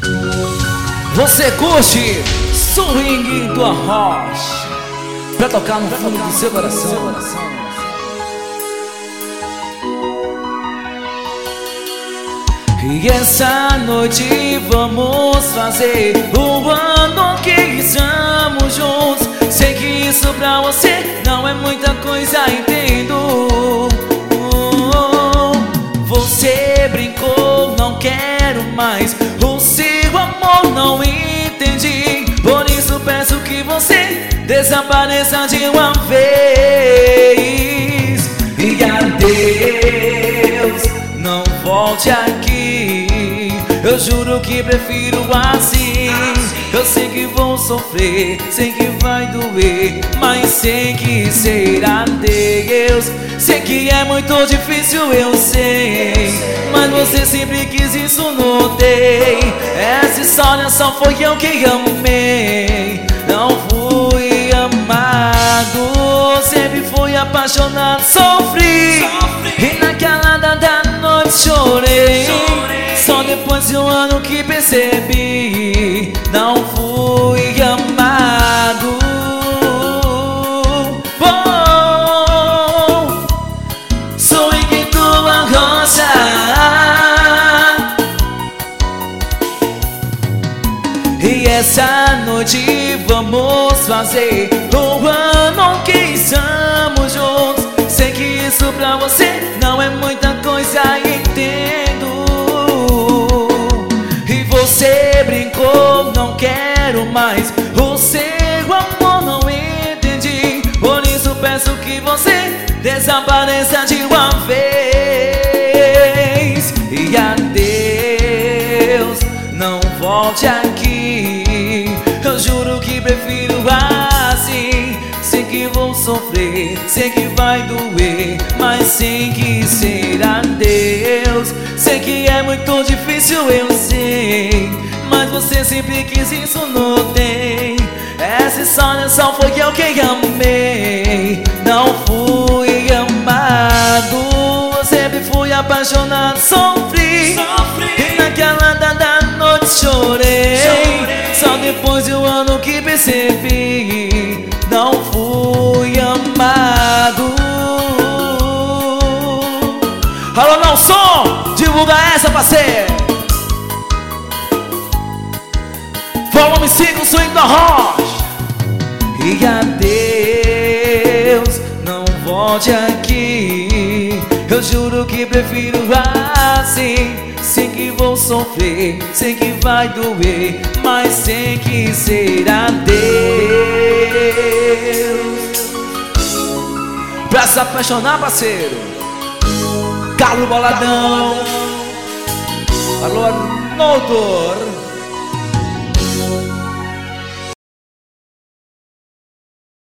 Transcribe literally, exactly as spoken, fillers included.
Você curte Swing do Arrocha pra tocar no fundo do seu coração. E essa noite vamos fazer o ano que estamos juntos. Sei que isso pra você não é muita coisa, entendo. Você brincou, não quero mais o seu amor, não entendi. Por isso peço que você desapareça de uma vez. E adeus, não volte aqui. Eu juro que prefiro assim. Eu sei que vou sofrer, sei que vai doer, mas sei que será adeus. Sei que é muito difícil, eu sei, mas você sempre quis isso, notei. Essa história só foi eu que amei, não fui amado. Sempre fui apaixonado, sofri, e naquela da noite chorei. Só depois de um ano que percebi, não fui amado. Oh, Swing do Arrocha. E essa noite vamos fazer o ano que estamos juntos. Sei que isso pra você não é muita coisa, entendo. Você brincou, não quero mais o seu amor, não entendi. Por isso peço que você desapareça de uma vez. E adeus, não volte aqui. Eu juro que prefiro assim. Sei que vou sofrer, sei que vai doer, mas sei que será Deus. Sei que é muito difícil, eu sei, mas você sempre quis isso, notei. Essa história só foi eu que amei, não fui amado. Eu sempre fui apaixonado, sofri, sofri. E naquela da noite chorei. chorei. Só depois de um ano que percebi, não fui amado. Alô, não som, divulga essa, parceiro. Volume cinco, Swing do Arrocha. E adeus, não volte aqui. Eu juro que prefiro assim. Sei que vou sofrer, sei que vai doer, mas sei que será Deus. Pra se apaixonar, parceiro, Carlos Boladão. Alô, Notor.